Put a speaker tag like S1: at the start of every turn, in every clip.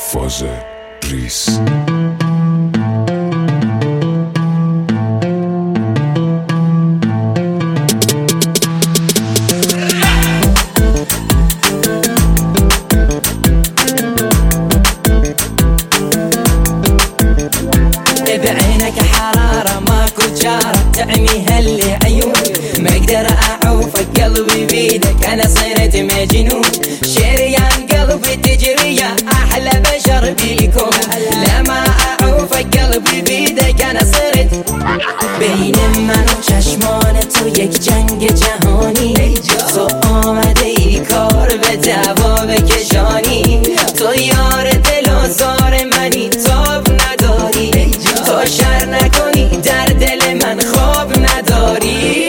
S1: فاز ریس.
S2: بعينك حرارة ماكو جارة تعني هاللي عيون، ما اقدر اعوفك قلبي بيدك انا صرت مجنون، شريان قلبي تجريه احلى بشر بيكون، لما اعوفك قلبي بيدك انا صرت بین من و چشمان تو یک جنگ جهانی، تو آمده ای کار به دعوا بکشانی، تو یار دل و زار منی تاب نداری، تو شر نکنی در دل من خواب نداری.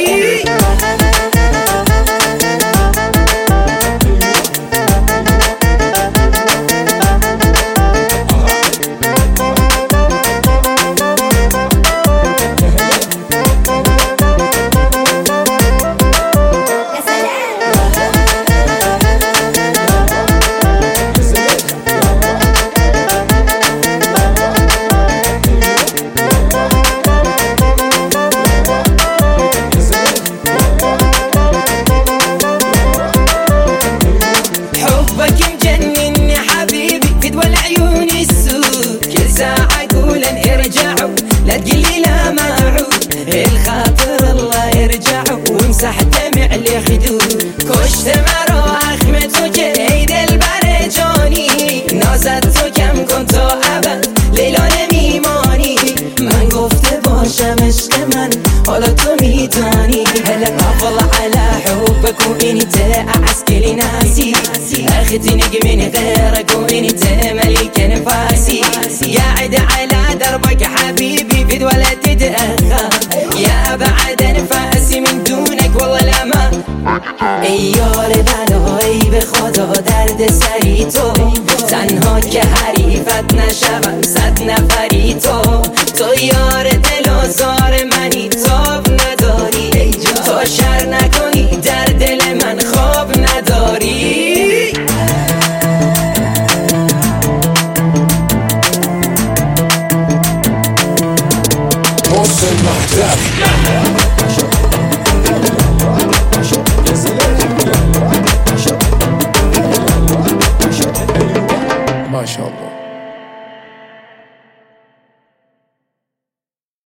S2: لا تقلي لا ما تعود الخاطر الله يرجع وامسح دمع الخدود، کشت مرا اخم تو که ای دل بر جانی، نازت تو کم کن تا ابد لیلا نمیمانی، من گفته باشم عشق من حالا تو میدانی، هلا قفل على حبك وانت اعز كل ناسي، اختي نجم من غيرك وانت ملك نفاسي، قاعد على دربك حبيبي بد ولا تتأخر، يا بعد نفاسي من دونك والله لا ما ای یار بلایی به خدا درد سری تو، تنها که حریفت نشوم صد نفری تو یار دل و زار منی تاب نداری، تو شر نکنی در دل من خواب نداری.
S1: محسن مهدوی